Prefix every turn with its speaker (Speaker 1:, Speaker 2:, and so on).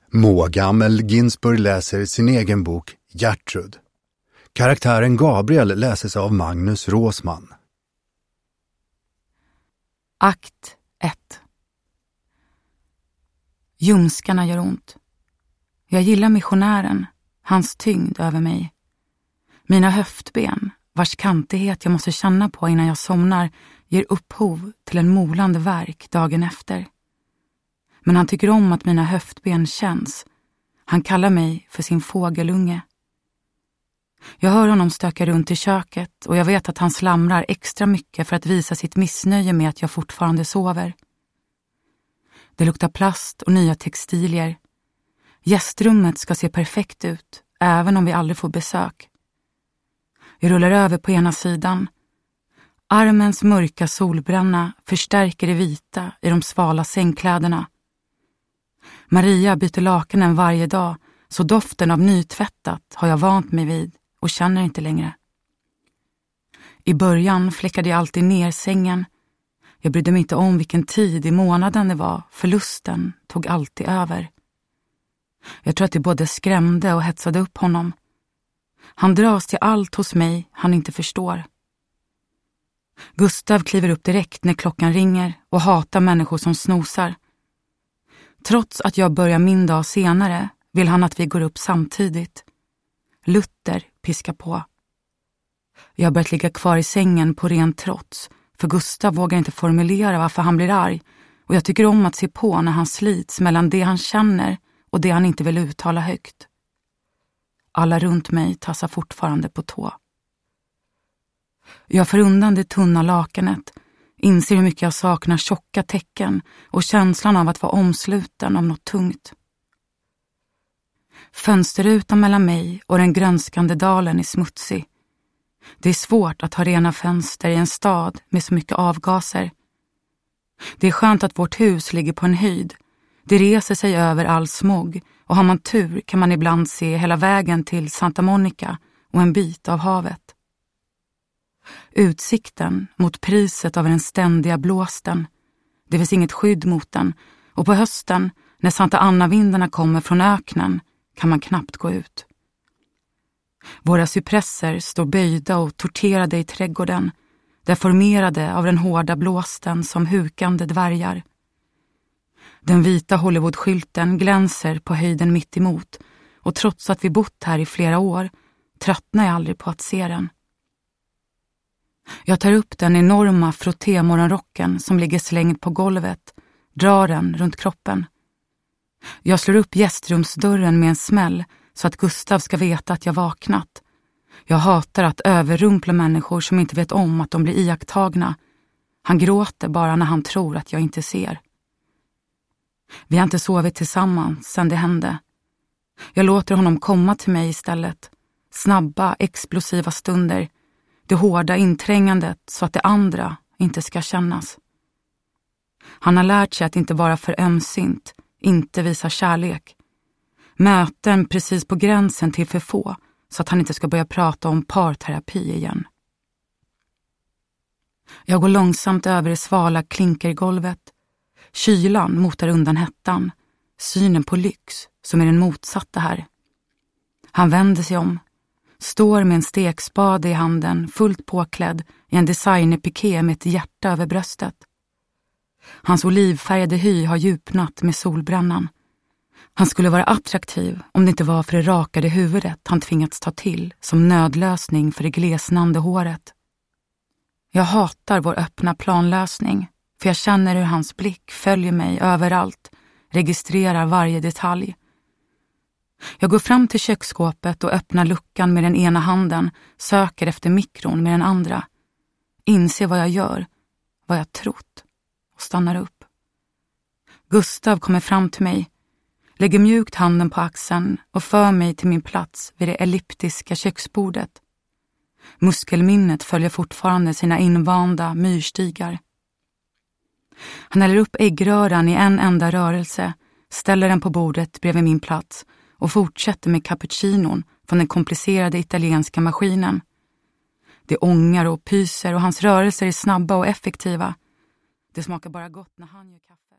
Speaker 1: Moa Gammel Ginsburg läser sin egen bok Gertrud. Karaktären Gabriel läses av Magnus Råsman.
Speaker 2: Akt 1. Ljumskarna gör ont. Jag gillar missionären, hans tyngd över mig. Mina höftben, vars kantighet jag måste känna på innan jag somnar, ger upphov till en molande värk dagen efter. Men han tycker om att mina höftben känns. Han kallar mig för sin fågelunge. Jag hör honom stöka runt i köket och jag vet att han slamrar extra mycket för att visa sitt missnöje med att jag fortfarande sover. Det luktar plast och nya textilier. Gästrummet ska se perfekt ut, även om vi aldrig får besök. Jag rullar över på ena sidan. Armens mörka solbränna förstärker det vita i de svala sängkläderna. Maria byter lakanen varje dag, så doften av nytvättat har jag vant mig vid och känner inte längre. I början fläckade jag alltid ner sängen. Jag brydde mig inte om vilken tid i månaden det var, för lusten tog alltid över. Jag tror att det både skrämde och hetsade upp honom. Han dras till allt hos mig han inte förstår. Gustav kliver upp direkt när klockan ringer och hatar människor som snosar. Trots att jag börjar min dag senare vill han att vi går upp samtidigt. Luther piskar på. Jag har börjat ligga kvar i sängen på ren trots, för Gustav vågar inte formulera varför han blir arg, och jag tycker om att se på när han slits mellan det han känner och det han inte vill uttala högt. Alla runt mig tassar fortfarande på tå. Jag får undan det tunna lakanet, inser hur mycket jag saknar tjocka täcken och känslan av att vara omsluten av något tungt. Fönsterrutan mellan mig och den grönskande dalen är smutsig. Det är svårt att ha rena fönster i en stad med så mycket avgaser. Det är skönt att vårt hus ligger på en höjd. Det reser sig över all smog, och har man tur kan man ibland se hela vägen till Santa Monica och en bit av havet. Utsikten mot priset av den ständiga blåsten. Det finns inget skydd mot den, och på hösten, när Santa Anna-vindarna kommer från öknen, kan man knappt gå ut. Våra cypresser står böjda och torterade i trädgården, deformerade av den hårda blåsten som hukande dvärgar. Den vita Hollywood-skylten glänser på höjden mitt emot, och trots att vi bott här i flera år tröttnar jag aldrig på att se den. Jag tar upp den enorma frottémorgonrocken som ligger slängd på golvet, drar den runt kroppen. Jag slår upp gästrumsdörren med en smäll så att Gustav ska veta att jag vaknat. Jag hatar att överrumpla människor som inte vet om att de blir iakttagna. Han gråter bara när han tror att jag inte ser. Vi har inte sovit tillsammans sedan det hände. Jag låter honom komma till mig istället. Snabba, explosiva stunder. Det hårda inträngandet så att det andra inte ska kännas. Han har lärt sig att inte vara för ömsint, inte visa kärlek. Möten precis på gränsen till för få, så att han inte ska börja prata om parterapi igen. Jag går långsamt över det svala klinkergolvet. Kylan motar undan hettan, synen på lyx som är den motsatta här. Han vänder sig om, står med en stekspade i handen, fullt påklädd i en designerpiké med ett hjärta över bröstet. Hans olivfärgade hy har djupnat med solbrännan. Han skulle vara attraktiv om det inte var för det rakade huvudet han tvingats ta till som nödlösning för det glesnande håret. Jag hatar vår öppna planlösning, för jag känner hur hans blick följer mig överallt, registrerar varje detalj. Jag går fram till köksskåpet och öppnar luckan med den ena handen, söker efter mikron med den andra. Inser vad jag gör, vad jag trott, och stannar upp. Gustav kommer fram till mig, lägger mjukt handen på axeln och för mig till min plats vid det elliptiska köksbordet. Muskelminnet följer fortfarande sina invanda myrstigar. Han häller upp äggröran i en enda rörelse, ställer den på bordet bredvid min plats och fortsätter med cappuccinon från den komplicerade italienska maskinen. Det ångar och pyser och hans rörelser är snabba och effektiva. Det smakar bara gott när han gör kaffe.